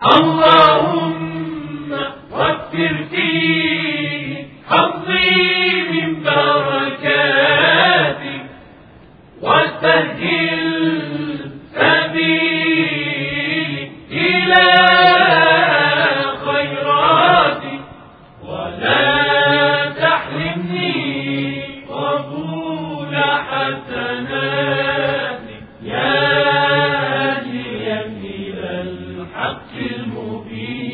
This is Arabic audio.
اللهم وفر في حظي من بركاتك وسهل سبيلي إلى خيراتك ولا تحرمني قبول حسناتك يا هاديا إلى الحق المبين.